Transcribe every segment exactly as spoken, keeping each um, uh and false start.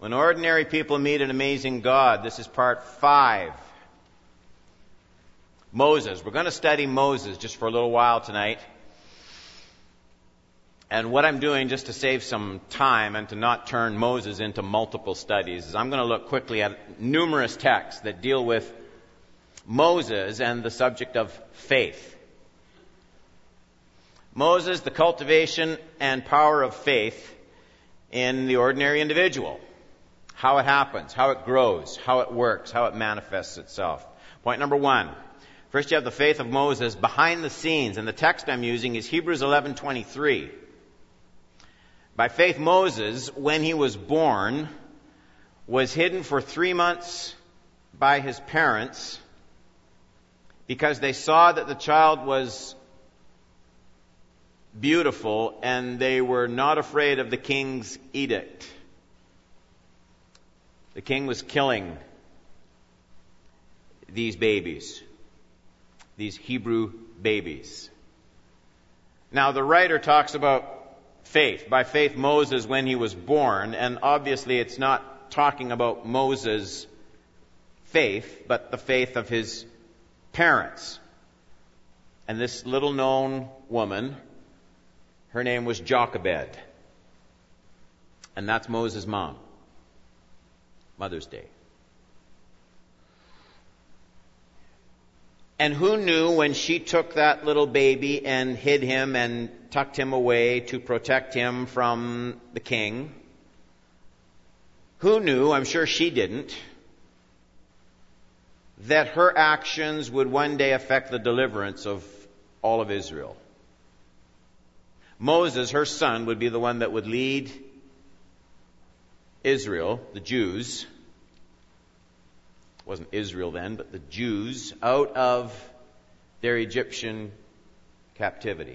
When ordinary people meet an amazing God. This is part five. Moses. We're going to study Moses just for a little while tonight. And what I'm doing, just to save some time and to not turn Moses into multiple studies, is I'm going to look quickly at numerous texts that deal with Moses and the subject of faith. Moses, the cultivation and power of faith in the ordinary individual. How it happens, how it grows, how it works, how it manifests itself. Point number one. First you have the faith of Moses behind the scenes, and the text I'm using is Hebrews eleven twenty-three. By faith Moses, when he was born, was hidden for three months by his parents because they saw that the child was beautiful and they were not afraid of the king's edict. The king was killing these babies, these Hebrew babies. Now the writer talks about faith. By faith Moses when he was born, and obviously it's not talking about Moses' faith, but the faith of his parents. And this little known woman, her name was Jochebed. And that's Moses' mom. Mother's Day. And who knew when she took that little baby and hid him and tucked him away to protect him from the king? Who knew, I'm sure she didn't, that her actions would one day affect the deliverance of all of Israel? Moses, her son, would be the one that would lead Israel, the Jews, it wasn't Israel then, but the Jews, out of their Egyptian captivity.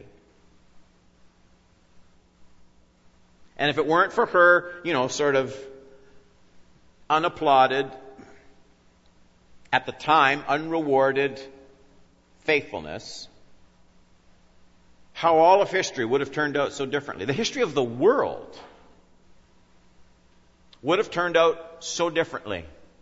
And if it weren't for her, you know, sort of unapplauded, at the time, unrewarded faithfulness, how all of history would have turned out so differently. The history of the world would have turned out so differently.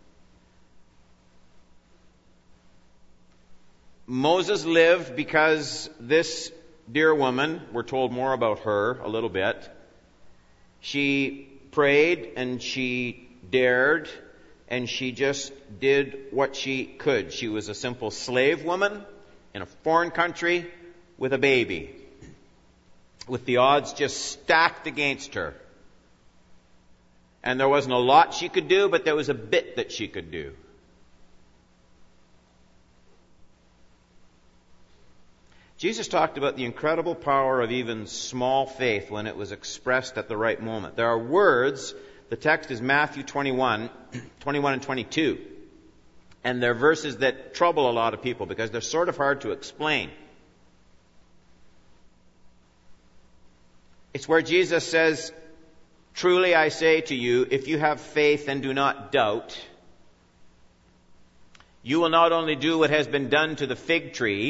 Moses lived because this dear woman, we're told more about her a little bit, she prayed and she dared and she just did what she could. She was a simple slave woman in a foreign country with a baby, with the odds just stacked against her. And there wasn't a lot she could do, but there was a bit that she could do. Jesus talked about the incredible power of even small faith when it was expressed at the right moment. There are words, the text is Matthew twenty-one, twenty-one and twenty-two. And they're verses that trouble a lot of people because they're sort of hard to explain. It's where Jesus says, "Truly I say to you, if you have faith and do not doubt, you will not only do what has been done to the fig tree."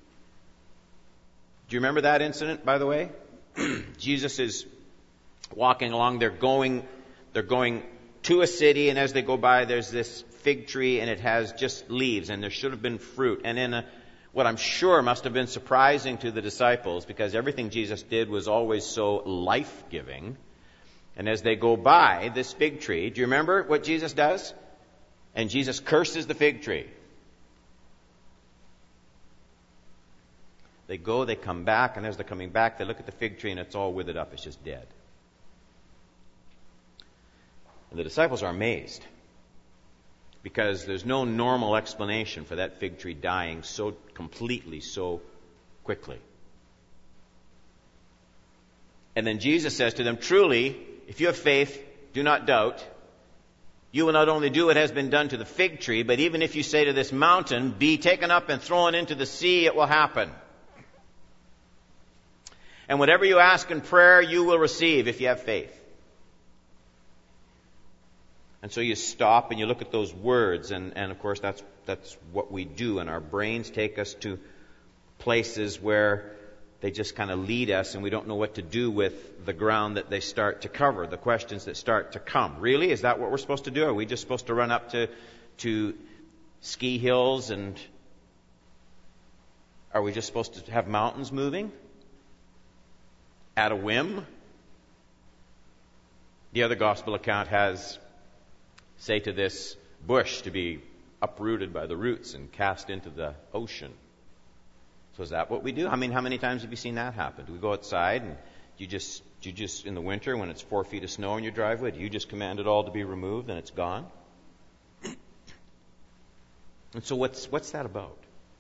Do you remember that incident, by the way? Jesus is walking along. They're going, they're going to a city, and as they go by, there's this fig tree, and it has just leaves, and there should have been fruit. And in a, what I'm sure must have been surprising to the disciples, because everything Jesus did was always so life-giving. And as they go by this fig tree, do you remember what Jesus does? And Jesus curses the fig tree. They go, they come back, and as they're coming back, they look at the fig tree and it's all withered up. It's just dead. And the disciples are amazed because there's no normal explanation for that fig tree dying so completely, so quickly. And then Jesus says to them, "Truly, if you have faith, do not doubt. You will not only do what has been done to the fig tree, but even if you say to this mountain, 'Be taken up and thrown into the sea,' it will happen. And whatever you ask in prayer, you will receive if you have faith." And so you stop and you look at those words, and, and of course that's that's what we do, and our brains take us to places where they just kind of lead us, and we don't know what to do with the ground that they start to cover, the questions that start to come. Really? Is that what we're supposed to do? Are we just supposed to run up to, to ski hills, and are we just supposed to have mountains moving at a whim? The other gospel account has, say to this bush to be uprooted by the roots and cast into the ocean. So is that what we do? I mean, how many times have you seen that happen? Do we go outside and you just, you just in the winter when it's four feet of snow in your driveway, do you just command it all to be removed and it's gone? And so what's what's that about?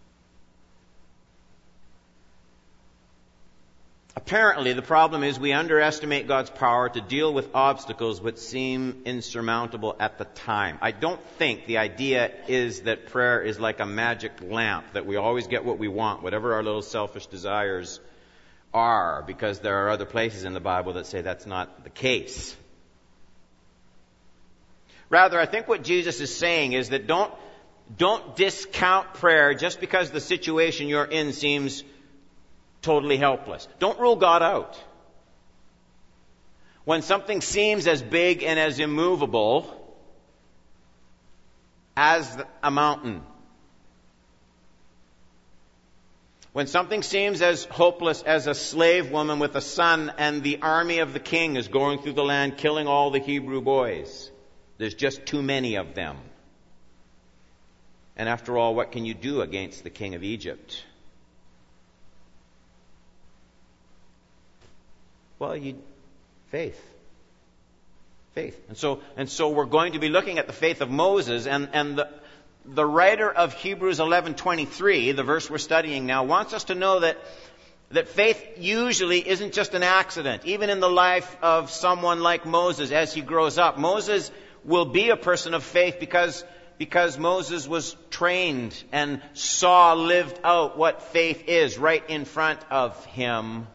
Apparently, the problem is we underestimate God's power to deal with obstacles which seem insurmountable at the time. I don't think the idea is that prayer is like a magic lamp, that we always get what we want, whatever our little selfish desires are, because there are other places in the Bible that say that's not the case. Rather, I think what Jesus is saying is that don't, don't discount prayer just because the situation you're in seems totally helpless. Don't rule God out. When something seems as big and as immovable as a mountain, when something seems as hopeless as a slave woman with a son and the army of the king is going through the land killing all the Hebrew boys, there's just too many of them. And after all, what can you do against the king of Egypt? Well, you faith. Faith. And so and so we're going to be looking at the faith of Moses, and, and the the writer of Hebrews eleven twenty-three, the verse we're studying now, wants us to know that that faith usually isn't just an accident. Even in the life of someone like Moses as he grows up, Moses will be a person of faith because because Moses was trained and saw lived out what faith is right in front of him.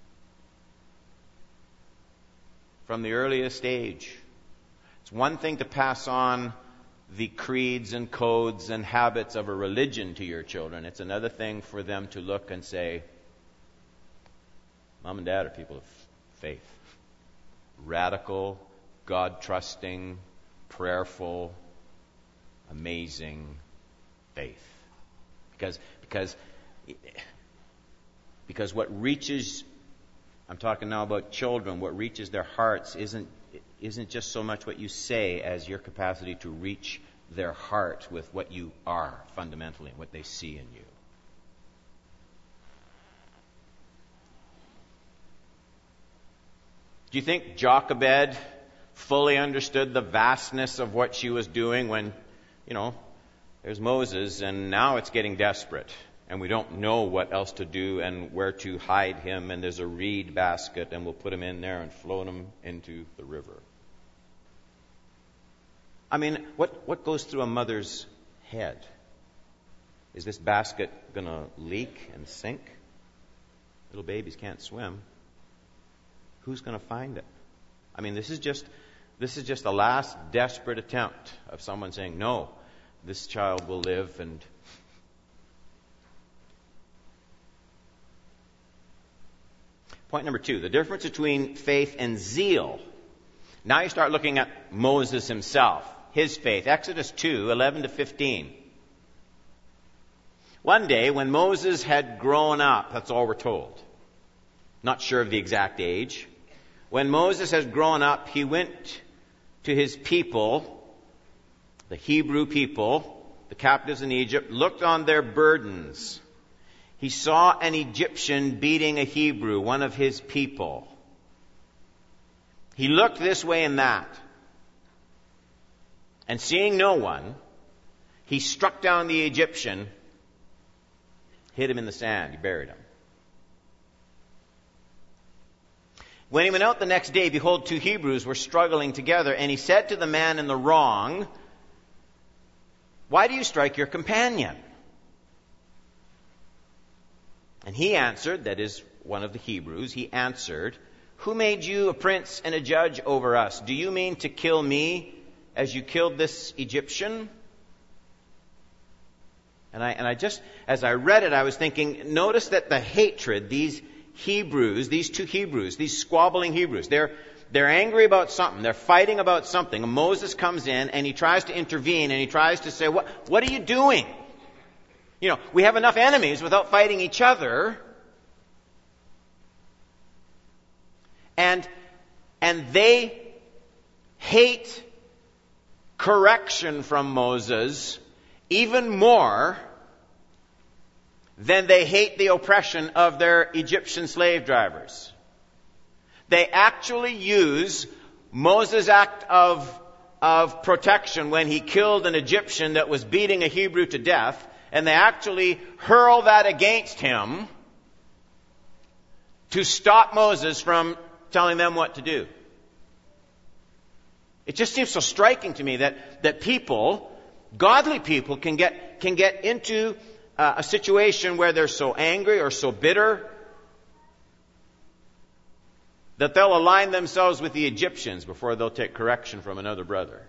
From the earliest age. It's one thing to pass on the creeds and codes and habits of a religion to your children. It's another thing for them to look and say, Mom and Dad are people of faith. Radical, God-trusting, prayerful, amazing faith. Because, because, because what reaches I'm talking now about children. What reaches their hearts isn't isn't just so much what you say as your capacity to reach their heart with what you are fundamentally, what they see in you. Do you think Jochebed fully understood the vastness of what she was doing when, you know, there's Moses and now it's getting desperate? And we don't know what else to do and where to hide him. And there's a reed basket and we'll put him in there and float him into the river. I mean, what, what goes through a mother's head? Is this basket going to leak and sink? Little babies can't swim. Who's going to find it? I mean, this is just, this is just the last desperate attempt of someone saying, no, this child will live. And point number two, the difference between faith and zeal. Now you start looking at Moses himself, his faith. Exodus two, eleven to fifteen. One day when Moses had grown up, that's all we're told. Not sure of the exact age. When Moses had grown up, he went to his people, the Hebrew people, the captives in Egypt, looked on their burdens. He saw an Egyptian beating a Hebrew, one of his people. He looked this way and that. And seeing no one, he struck down the Egyptian, hid him in the sand. He buried him. When he went out the next day, behold, two Hebrews were struggling together. And he said to the man in the wrong, "Why do you strike your companion?" And he answered, that is one of the Hebrews, he answered, "Who made you a prince and a judge over us? Do you mean to kill me as you killed this Egyptian?" And I, and I just, as I read it, I was thinking, notice that the hatred, these Hebrews, these two Hebrews, these squabbling Hebrews, they're, they're angry about something. They're fighting about something. And Moses comes in and he tries to intervene and he tries to say, what, what are you doing? You know, we have enough enemies without fighting each other. And, and they hate correction from Moses even more than they hate the oppression of their Egyptian slave drivers. They actually use Moses' act of, of protection when he killed an Egyptian that was beating a Hebrew to death, and they actually hurl that against him to stop Moses from telling them what to do. It just seems so striking to me that, that people, godly people, can get, can get into uh, a situation where they're so angry or so bitter that they'll align themselves with the Egyptians before they'll take correction from another brother.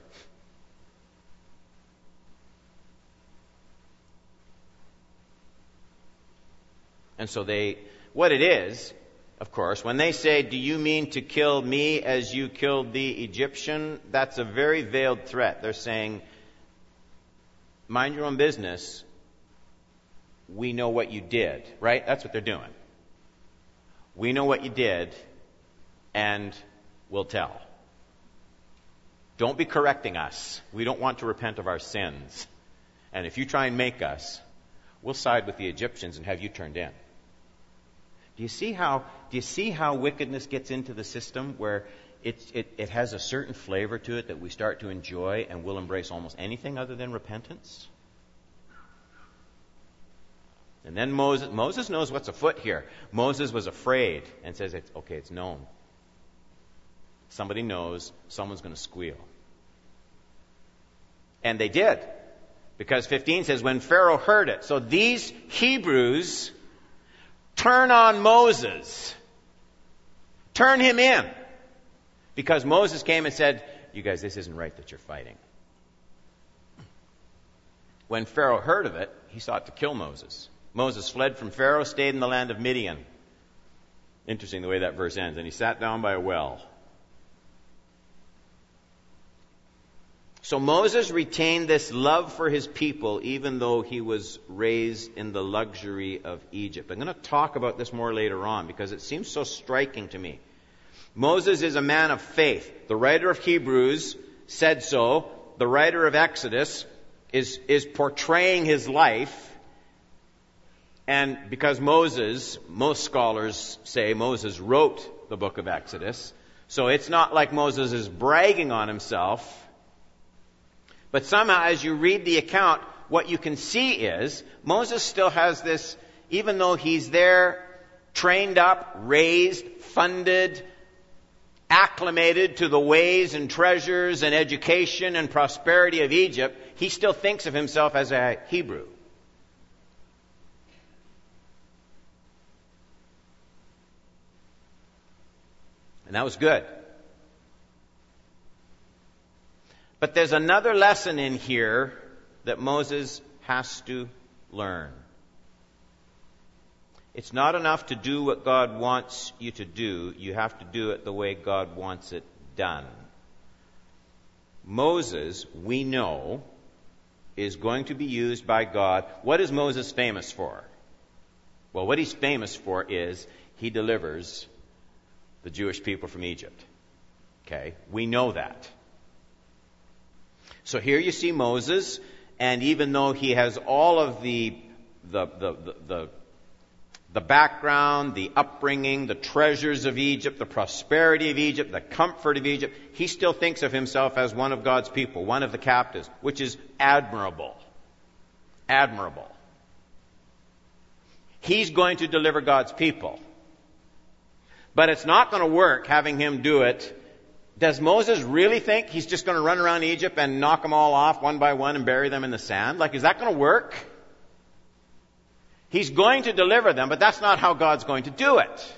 And so they, what it is, of course, when they say, do you mean to kill me as you killed the Egyptian? That's a very veiled threat. They're saying, mind your own business. We know what you did, right? That's what they're doing. We know what you did, and we'll tell. Don't be correcting us. We don't want to repent of our sins. And if you try and make us, we'll side with the Egyptians and have you turned in. Do you see how, do you see how wickedness gets into the system where it, it, it has a certain flavor to it that we start to enjoy and we'll embrace almost anything other than repentance? And then Moses, Moses knows what's afoot here. Moses was afraid and says, it's, okay, it's known. Somebody knows, someone's going to squeal. And they did. Because fifteen says, when Pharaoh heard it. So these Hebrews turn on Moses. Turn him in. Because Moses came and said, you guys, this isn't right that you're fighting. When Pharaoh heard of it, he sought to kill Moses. Moses fled from Pharaoh, stayed in the land of Midian. Interesting the way that verse ends. And he sat down by a well. So Moses retained this love for his people even though he was raised in the luxury of Egypt. I'm going to talk about this more later on because it seems so striking to me. Moses is a man of faith. The writer of Hebrews said so. The writer of Exodus is, is portraying his life. And because Moses, most scholars say Moses wrote the book of Exodus. So it's not like Moses is bragging on himself. But somehow, as you read the account, what you can see is Moses still has this, even though he's there, trained up, raised, funded, acclimated to the ways and treasures and education and prosperity of Egypt, he still thinks of himself as a Hebrew. And that was good. But there's another lesson in here that Moses has to learn. It's not enough to do what God wants you to do. You have to do it the way God wants it done. Moses, we know, is going to be used by God. What is Moses famous for? Well, what he's famous for is he delivers the Jewish people from Egypt. Okay? We know that. So here you see Moses, and even though he has all of the, the, the, the, the, the background, the upbringing, the treasures of Egypt, the prosperity of Egypt, the comfort of Egypt, he still thinks of himself as one of God's people, one of the captives, which is admirable. Admirable. He's going to deliver God's people. But it's not going to work having him do it. Does Moses really think he's just going to run around Egypt and knock them all off one by one and bury them in the sand? Like, is that going to work? He's going to deliver them, but that's not how God's going to do it.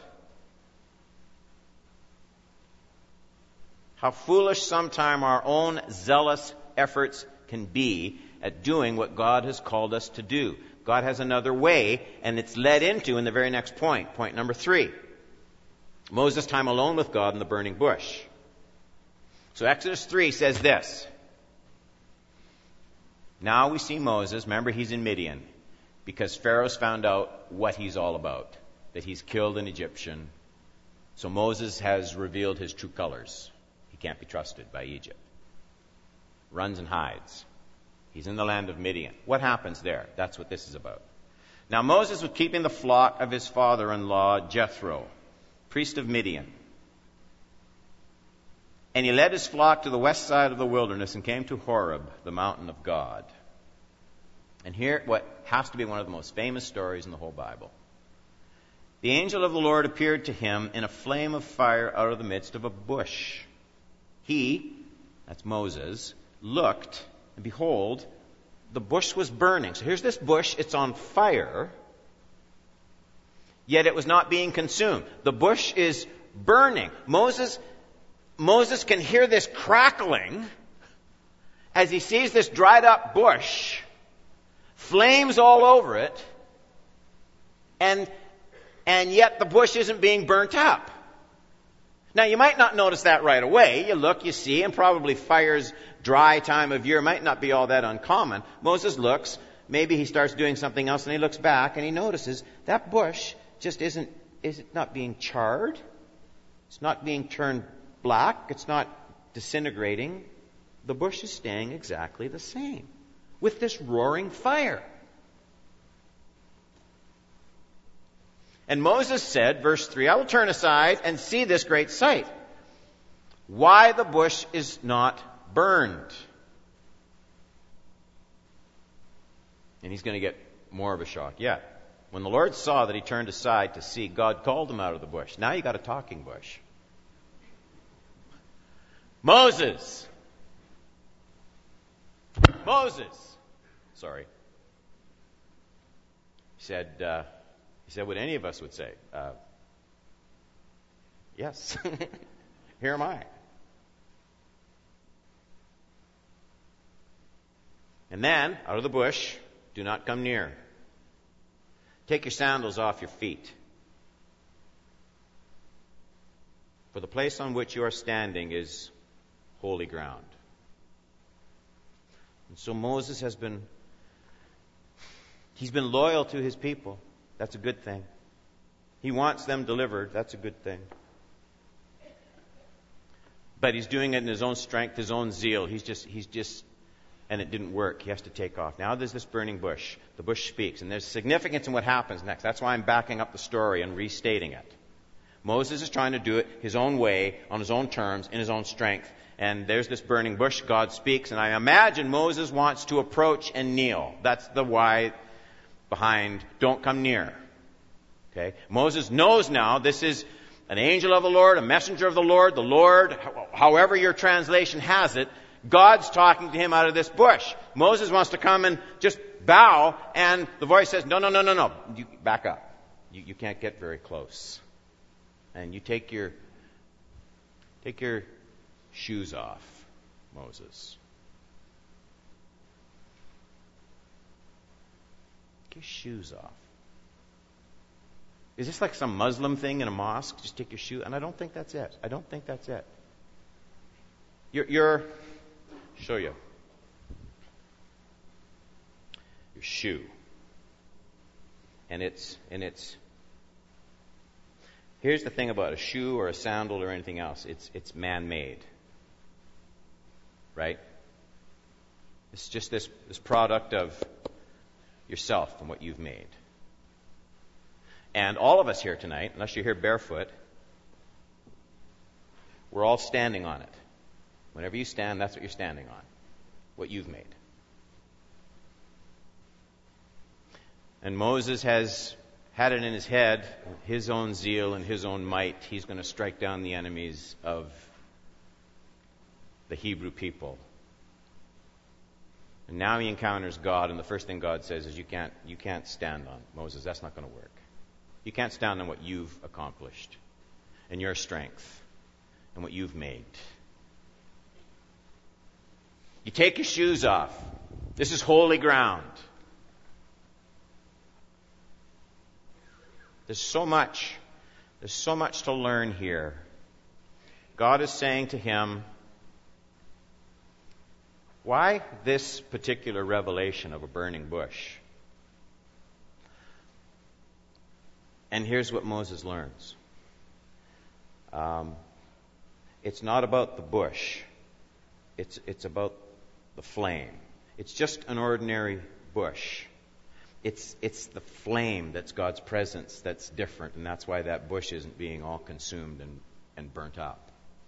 How foolish sometime our own zealous efforts can be at doing what God has called us to do. God has another way, and it's led into in the very next point. Point number three. Moses' time alone with God in the burning bush. So Exodus three says this. Now we see Moses, remember he's in Midian, because Pharaoh's found out what he's all about, that he's killed an Egyptian. So Moses has revealed his true colors. He can't be trusted by Egypt. Runs and hides. He's in the land of Midian. What happens there? That's what this is about. Now Moses was keeping the flock of his father-in-law, Jethro, priest of Midian. And he led his flock to the west side of the wilderness and came to Horeb, the mountain of God. And here, what has to be one of the most famous stories in the whole Bible. The angel of the Lord appeared to him in a flame of fire out of the midst of a bush. He, that's Moses, looked, and behold, the bush was burning. So here's this bush, it's on fire, yet it was not being consumed. The bush is burning. Moses, Moses can hear this crackling as he sees this dried up bush, flames all over it, and, and yet the bush isn't being burnt up. Now, you might not notice that right away. You look, you see, and probably fire's dry time of year might not be all that uncommon. Moses looks, maybe he starts doing something else, and he looks back, and he notices that bush just isn't, is it not being charred? It's not being turned black. It's not disintegrating. The bush is staying exactly the same with this roaring fire. And Moses said, verse three, I will turn aside and see this great sight, why the bush is not burned. And he's going to get more of a shock yet. When the Lord saw that he turned aside to see, God called him out of the bush. Now you got a talking bush. Moses! Moses! Sorry. He said, uh, he said what any of us would say. Uh, yes. Here am I. And then, out of the bush, do not come near. Take your sandals off your feet. For the place on which you are standing is holy ground. And so Moses has been, he's been loyal to his people. That's a good thing. He wants them delivered. That's a good thing. But he's doing it in his own strength, his own zeal. He's just, he's just, and it didn't work. He has to take off. Now there's this burning bush. The bush speaks, and there's significance in what happens next. That's why I'm backing up the story and restating it. Moses is trying to do it his own way, on his own terms, in his own strength. And there's this burning bush. God speaks, and I imagine Moses wants to approach and kneel. That's the why behind don't come near. Okay? Moses knows now this is an angel of the Lord, a messenger of the Lord, the Lord, however your translation has it, God's talking to him out of this bush. Moses wants to come and just bow, and the voice says, no, no, no, no, no, you back up. You, you can't get very close. And you take your, take your shoes off, Moses. Take your shoes off. Is this like some Muslim thing in a mosque? Just take your shoe? And I don't think that's it. I don't think that's it. Your, your show you. Your shoe. And it's, and it's, here's the thing about a shoe or a sandal or anything else. It's, it's man-made. Right? It's just this, this product of yourself and what you've made. And all of us here tonight, unless you're here barefoot, we're all standing on it. Whenever you stand, that's what you're standing on. What you've made. And Moses has had it in his head, his own zeal and his own might, he's going to strike down the enemies of the Hebrew people. And now he encounters God, and the first thing God says is, you can't, you can't stand on Moses. That's not going to work. You can't stand on what you've accomplished and your strength and what you've made. You take your shoes off. This is holy ground. There's so much. There's so much to learn here. God is saying to him, why this particular revelation of a burning bush? And here's what Moses learns. Um, it's not about the bush. It's, it's about the flame. It's just an ordinary bush. It's, it's the flame that's God's presence that's different, and that's why that bush isn't being all consumed and, and burnt up.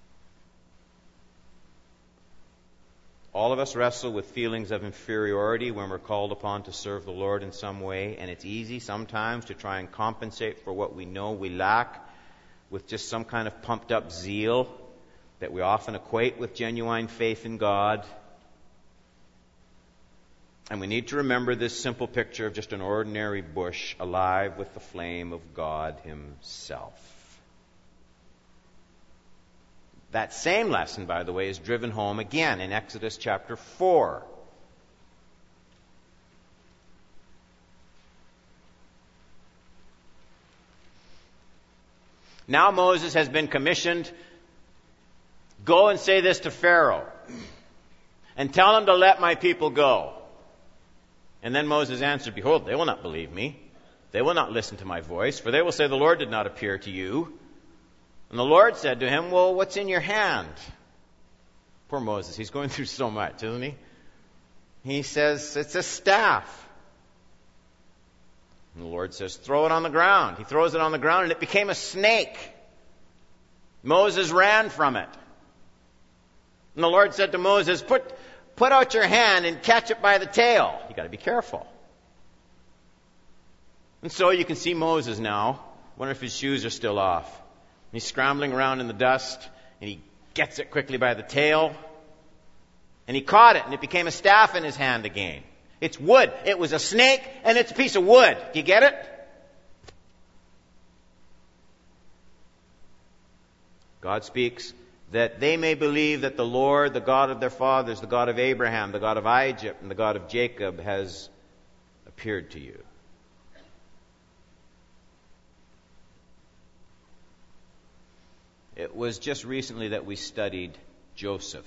All of us wrestle with feelings of inferiority when we're called upon to serve the Lord in some way, and it's easy sometimes to try and compensate for what we know we lack with just some kind of pumped up zeal that we often equate with genuine faith in God. And we need to remember this simple picture of just an ordinary bush alive with the flame of God Himself. That same lesson, by the way, is driven home again in Exodus chapter four. Now Moses has been commissioned, go and say this to Pharaoh, and tell him to let my people go. And then Moses answered, behold, they will not believe me. They will not listen to my voice, for they will say, the Lord did not appear to you. And the Lord said to him, well, what's in your hand? Poor Moses, he's going through so much, isn't he? He says, it's a staff. And the Lord says, throw it on the ground. He throws it on the ground, and it became a snake. Moses ran from it. And the Lord said to Moses, put, put out your hand and catch it by the tail. You've got to be careful. And so you can see Moses now. Wonder if his shoes are still off. He's scrambling around in the dust, and he gets it quickly by the tail. And he caught it, and it became a staff in his hand again. It's wood. It was a snake, and it's a piece of wood. Do you get it? God speaks that they may believe that the Lord, the God of their fathers, the God of Abraham, the God of Isaac, and the God of Jacob has appeared to you. It was just recently that we studied Joseph.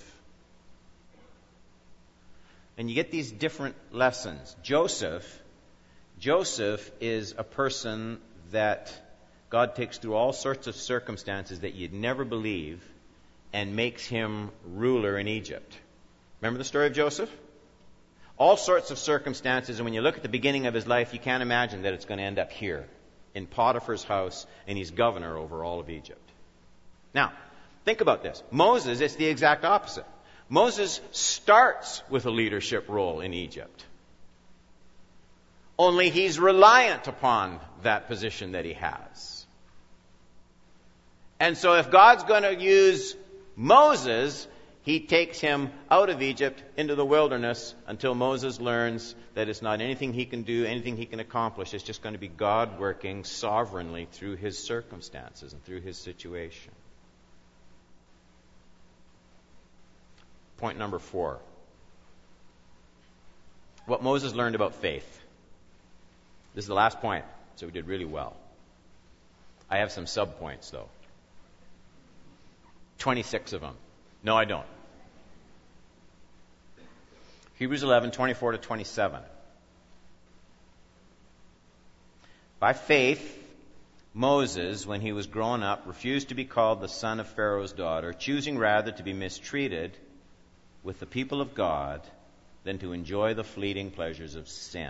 And you get these different lessons. Joseph, Joseph is a person that God takes through all sorts of circumstances that you'd never believe and makes him ruler in Egypt. Remember the story of Joseph? All sorts of circumstances, and when you look at the beginning of his life, you can't imagine that it's going to end up here, in Potiphar's house, and he's governor over all of Egypt. Now, think about this. Moses, it's the exact opposite. Moses starts with a leadership role in Egypt. Only he's reliant upon that position that he has. And so if God's going to use Moses, he takes him out of Egypt into the wilderness until Moses learns that it's not anything he can do, anything he can accomplish. It's just going to be God working sovereignly through his circumstances and through his situation. Point number four. What Moses learned about faith. This is the last point, so we did really well. I have some sub-points, though. twenty-six of them. No, I don't. Hebrews eleven, twenty-four to twenty-seven. By faith, Moses, when he was grown up, refused to be called the son of Pharaoh's daughter, choosing rather to be mistreated with the people of God than to enjoy the fleeting pleasures of sin.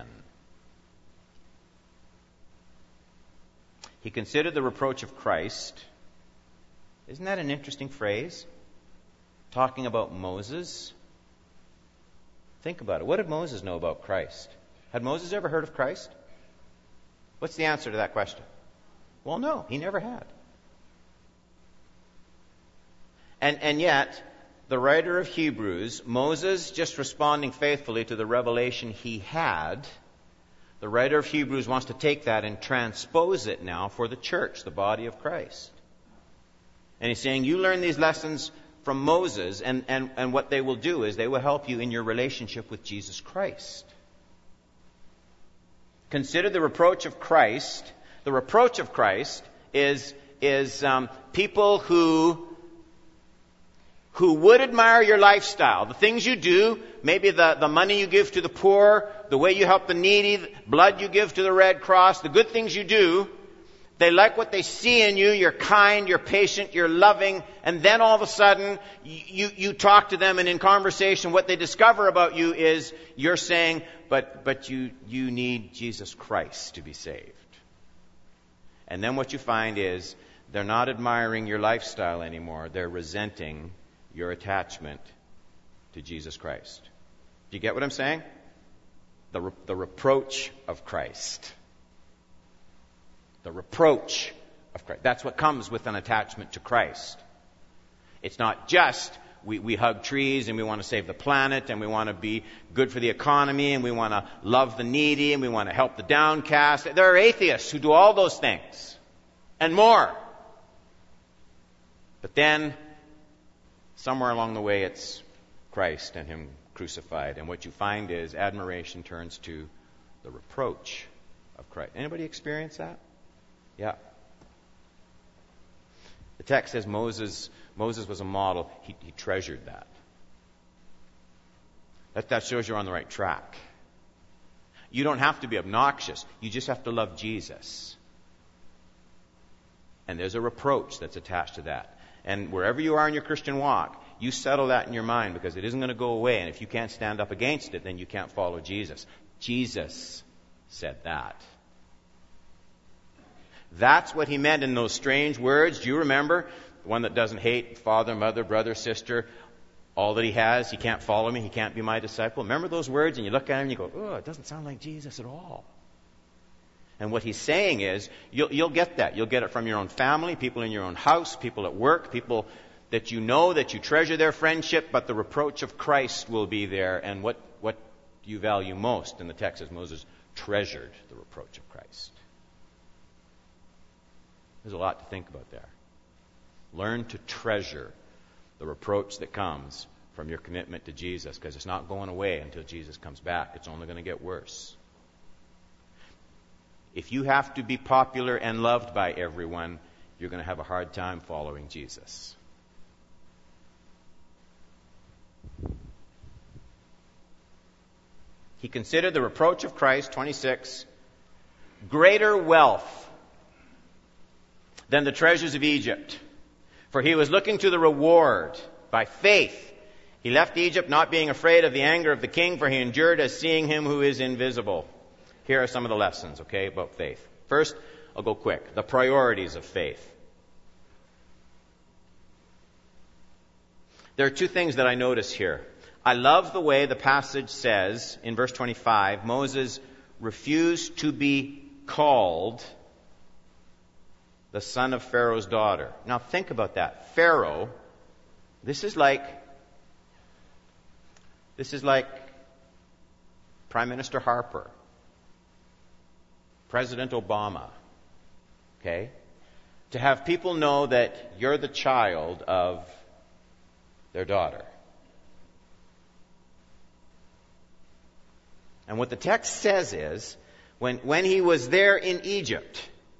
He considered the reproach of Christ. Isn't that an interesting phrase? Talking about Moses. Think about it. What did Moses know about Christ? Had Moses ever heard of Christ? What's the answer to that question? Well, no, he never had. And, and yet, the writer of Hebrews, Moses just responding faithfully to the revelation he had, the writer of Hebrews wants to take that and transpose it now for the church, the body of Christ. And he's saying, you learn these lessons from Moses, and, and, and what they will do is they will help you in your relationship with Jesus Christ. Consider the reproach of Christ. The reproach of Christ is, is um, people who, who would admire your lifestyle, the things you do, maybe the, the money you give to the poor, the way you help the needy, blood you give to the Red Cross, the good things you do. They like what they see in you. You're kind, you're patient, you're loving. And then all of a sudden, you, you talk to them, and in conversation, what they discover about you is you're saying, but, but you, you need Jesus Christ to be saved. And then what you find is they're not admiring your lifestyle anymore. They're resenting your attachment to Jesus Christ. Do you get what I'm saying? The, re- the reproach of Christ. The reproach of Christ. That's what comes with an attachment to Christ. It's not just we, we hug trees and we want to save the planet and we want to be good for the economy and we want to love the needy and we want to help the downcast. There are atheists who do all those things and more. But then, somewhere along the way, it's Christ and Him crucified. And what you find is admiration turns to the reproach of Christ. Anybody experience that? Yeah. The text says Moses Moses was a model. He, he treasured that. that. That shows you're on the right track. You don't have to be obnoxious. You just have to love Jesus. And there's a reproach that's attached to that. And wherever you are in your Christian walk, you settle that in your mind because it isn't going to go away. And if you can't stand up against it, then you can't follow Jesus. Jesus said that. That's what He meant in those strange words. Do you remember? The one that doesn't hate father, mother, brother, sister, all that he has, he can't follow me, he can't be my disciple. Remember those words? And you look at him and you go, oh, it doesn't sound like Jesus at all. And what He's saying is, you'll, you'll get that. You'll get it from your own family, people in your own house, people at work, people that you know, that you treasure their friendship, but the reproach of Christ will be there. And what, what do you value most? In the text says Moses treasured the reproach of Christ. There's a lot to think about there. Learn to treasure the reproach that comes from your commitment to Jesus, because it's not going away until Jesus comes back. It's only going to get worse. If you have to be popular and loved by everyone, you're going to have a hard time following Jesus. He considered the reproach of Christ, twenty-six, greater wealth than the treasures of Egypt. For he was looking to the reward. By faith, he left Egypt, not being afraid of the anger of the king, for he endured as seeing Him who is invisible. Here are some of the lessons, okay, about faith. First, I'll go quick. The priorities of faith. There are two things that I notice here. I love the way the passage says in verse twenty-five, Moses refused to be called the son of Pharaoh's daughter. Now think about that. Pharaoh, this is like, this is like Prime Minister Harper, President Obama, okay? To have people know that you're the child of their daughter. And what the text says is, when, when he was there in Egypt,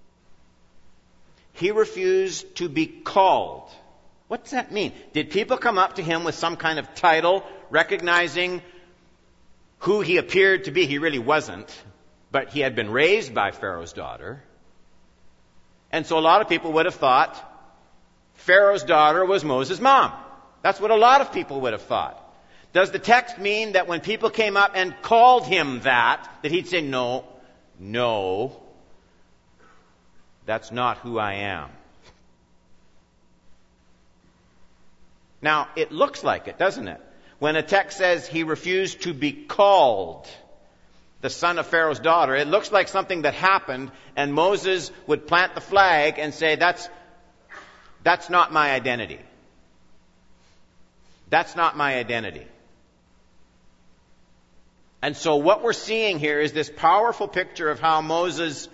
he refused to be called. What does that mean? Did people come up to him with some kind of title, recognizing who he appeared to be? He really wasn't, but he had been raised by Pharaoh's daughter. And so a lot of people would have thought Pharaoh's daughter was Moses' mom. That's what a lot of people would have thought. Does the text mean that when people came up and called him that, that he'd say, no, no, that's not who I am? Now, it looks like it, doesn't it? When a text says he refused to be called the son of Pharaoh's daughter, it looks like something that happened, and Moses would plant the flag and say, that's, that's not my identity. That's not my identity. And so what we're seeing here is this powerful picture of how Moses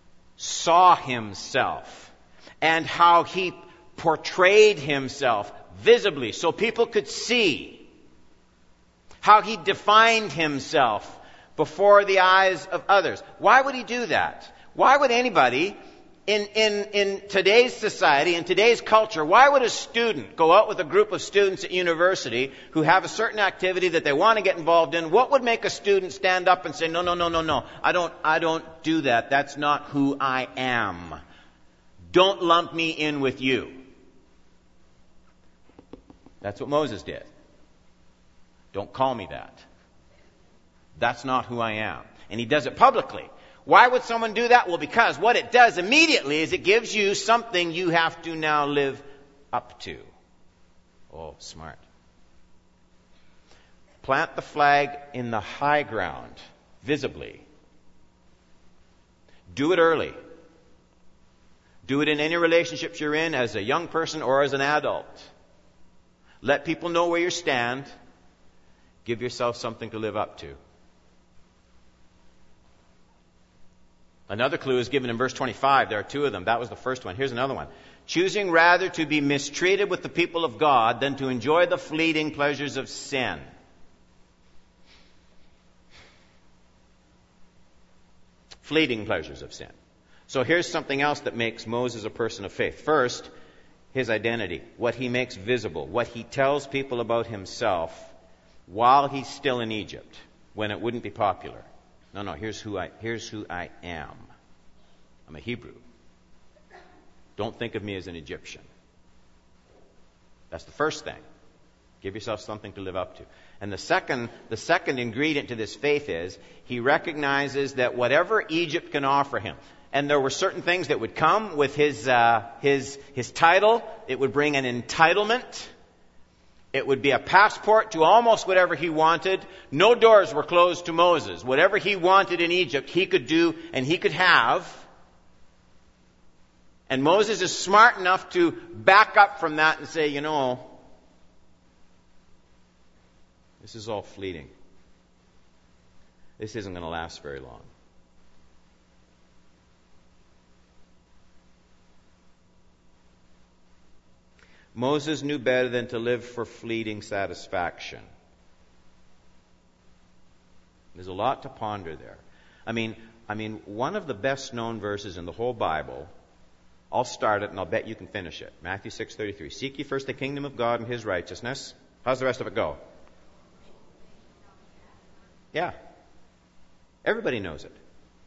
saw himself and how he portrayed himself visibly, so people could see how he defined himself before the eyes of others. Why would he do that? Why would anybody in, in, in today's society, in today's culture, why would a student go out with a group of students at university who have a certain activity that they want to get involved in? What would make a student stand up and say, no, no, no, no, no, I don't, I don't do that. That's not who I am. Don't lump me in with you. That's what Moses did. Don't call me that. That's not who I am. And he does it publicly. Why would someone do that? Well, because what it does immediately is it gives you something you have to now live up to. Oh, smart. Plant the flag in the high ground, visibly. Do it early. Do it in any relationships you're in, as a young person or as an adult. Let people know where you stand. Give yourself something to live up to. Another clue is given in verse twenty-five. There are two of them. That was the first one. Here's another one. Choosing rather to be mistreated with the people of God than to enjoy the fleeting pleasures of sin. Fleeting pleasures of sin. So here's something else that makes Moses a person of faith. First, his identity. What he makes visible. What he tells people about himself while he's still in Egypt, when it wouldn't be popular. No, no, here's who I, here's who I am. I'm a Hebrew. Don't think of me as an Egyptian. That's the first thing. Give yourself something to live up to. And the second, the second ingredient to this faith is he recognizes that whatever Egypt can offer him, and there were certain things that would come with his, uh, his, his title. It would bring an entitlement. It would be a passport to almost whatever he wanted. No doors were closed to Moses. Whatever he wanted in Egypt, he could do and he could have. And Moses is smart enough to back up from that and say, you know, this is all fleeting. This isn't going to last very long. Moses knew better than to live for fleeting satisfaction. There's a lot to ponder there. I mean, I mean, one of the best known verses in the whole Bible, I'll start it and I'll bet you can finish it. Matthew six thirty-three. Seek ye first the kingdom of God and his righteousness. How's the rest of it go? Yeah. Everybody knows it.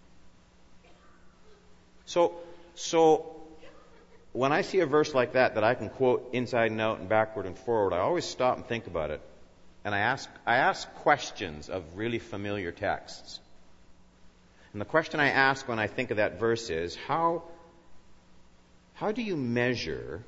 So, so, when I see a verse like that that I can quote inside and out and backward and forward, I always stop and think about it. And I ask, I ask questions of really familiar texts. And the question I ask when I think of that verse is, how, how do you measure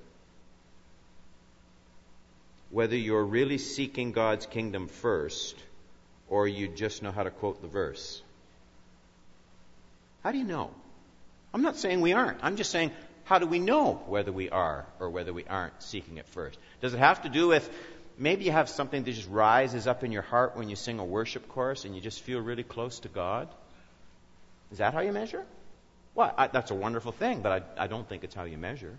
whether you're really seeking God's kingdom first or you just know how to quote the verse? How do you know? I'm not saying we aren't. I'm just saying, how do we know whether we are or whether we aren't seeking it first? Does it have to do with maybe you have something that just rises up in your heart when you sing a worship chorus and you just feel really close to God? Is that how you measure? Well, I, that's a wonderful thing, but I, I don't think it's how you measure.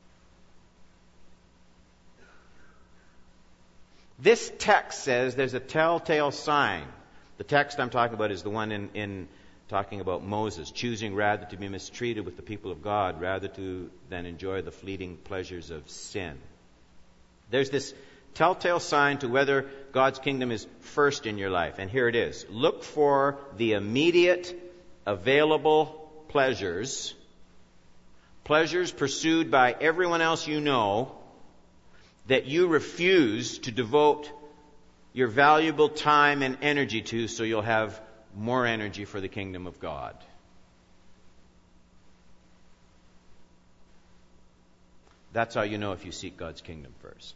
This text says there's a telltale sign. The text I'm talking about is the one in, in talking about Moses, choosing rather to be mistreated with the people of God rather to than enjoy the fleeting pleasures of sin. There's this telltale sign to whether God's kingdom is first in your life, and here it is. Look for the immediate available pleasures, pleasures pursued by everyone else you know, that you refuse to devote your valuable time and energy to, so you'll have more energy for the kingdom of God. That's how you know if you seek God's kingdom first.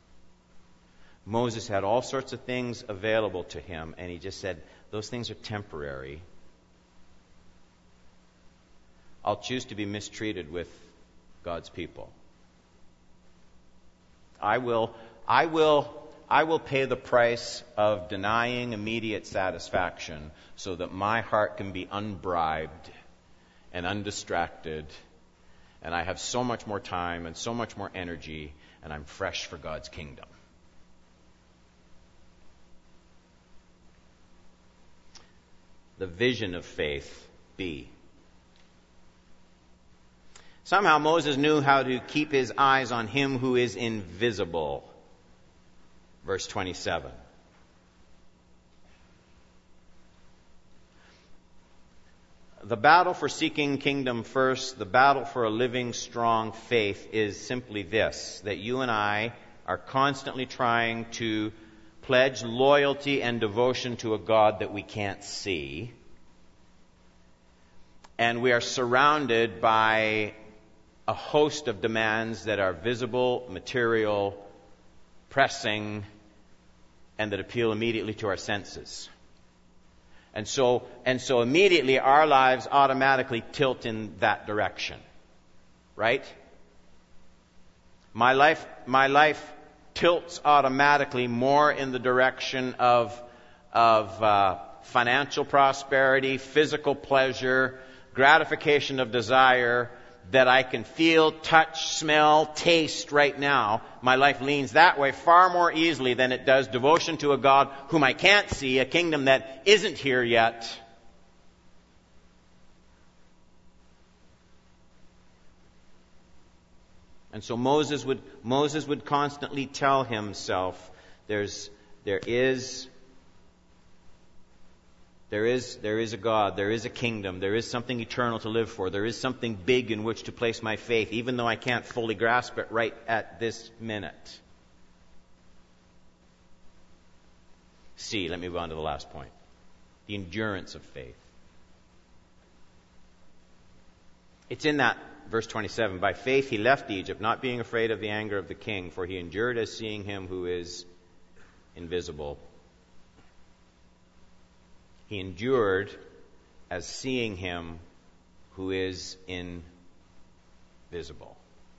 Moses had all sorts of things available to him, and he just said, those things are temporary. I'll choose to be mistreated with God's people. I will, I will, I will pay the price of denying immediate satisfaction so that my heart can be unbribed and undistracted, and I have so much more time and so much more energy and I'm fresh for God's kingdom. The vision of faith, B. Somehow Moses knew how to keep his eyes on him who is invisible. Verse twenty-seven. The battle for seeking kingdom first, the battle for a living, strong faith is simply this, that you and I are constantly trying to pledge loyalty and devotion to a God that we can't see. And we are surrounded by a host of demands that are visible, material, pressing, and that appeal immediately to our senses. And so, and so immediately our lives automatically tilt in that direction. Right? My life, my life tilts automatically more in the direction of, of uh, financial prosperity, physical pleasure, gratification of desire that I can feel, touch, smell, taste right now. My life leans that way far more easily than it does devotion to a God whom I can't see, a kingdom that isn't here yet. And so Moses would Moses would constantly tell himself, there's there is There is, there is a God, there is a kingdom, there is something eternal to live for, there is something big in which to place my faith, even though I can't fully grasp it right at this minute. C, let me move on to the last point. The endurance of faith. It's in that verse twenty-seven. By faith he left Egypt, not being afraid of the anger of the king, for he endured as seeing him who is invisible. He endured as seeing him who is invisible.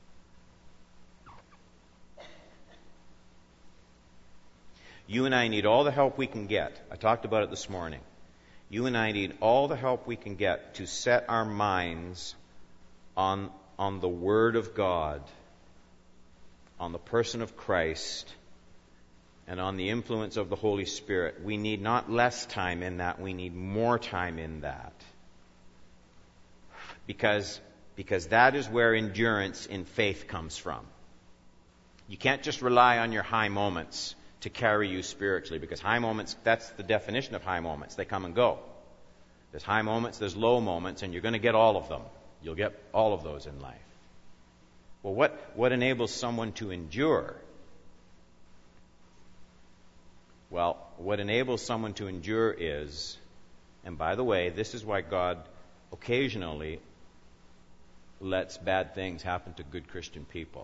You and I need all the help we can get. I talked about it this morning. You and I need all the help we can get to set our minds on, on the Word of God, on the person of Christ, and on the influence of the Holy Spirit. We need not less time in that, we need more time in that. Because, because that is where endurance in faith comes from. You can't just rely on your high moments to carry you spiritually, because high moments, that's the definition of high moments. They come and go. There's high moments, there's low moments, and you're going to get all of them. You'll get all of those in life. Well, what, what enables someone to endure? Well, what enables someone to endure is, and by the way, this is why God occasionally lets bad things happen to good Christian people.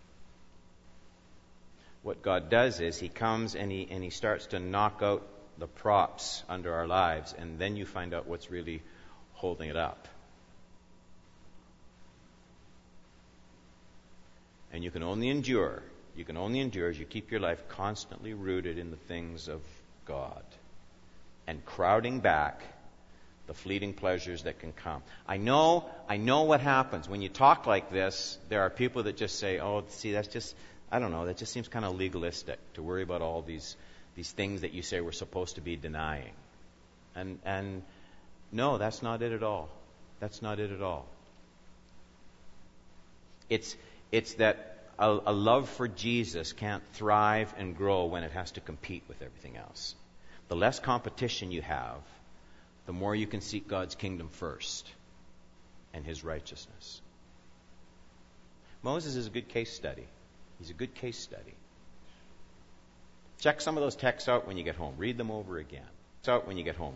What God does is He comes and He, and He starts to knock out the props under our lives, and then you find out what's really holding it up. And you can only endure. You can only endure as you keep your life constantly rooted in the things of God and crowding back the fleeting pleasures that can come. I know, I know what happens. When you talk like this, there are people that just say, oh, see, that's just, I don't know, that just seems kind of legalistic to worry about all these these things that you say we're supposed to be denying. And and no, that's not it at all. That's not it at all. It's it's that A, a love for Jesus can't thrive and grow when it has to compete with everything else. The less competition you have, the more you can seek God's kingdom first and His righteousness. Moses is a good case study. He's a good case study. Check some of those texts out when you get home. Read them over again. Check out when you get home.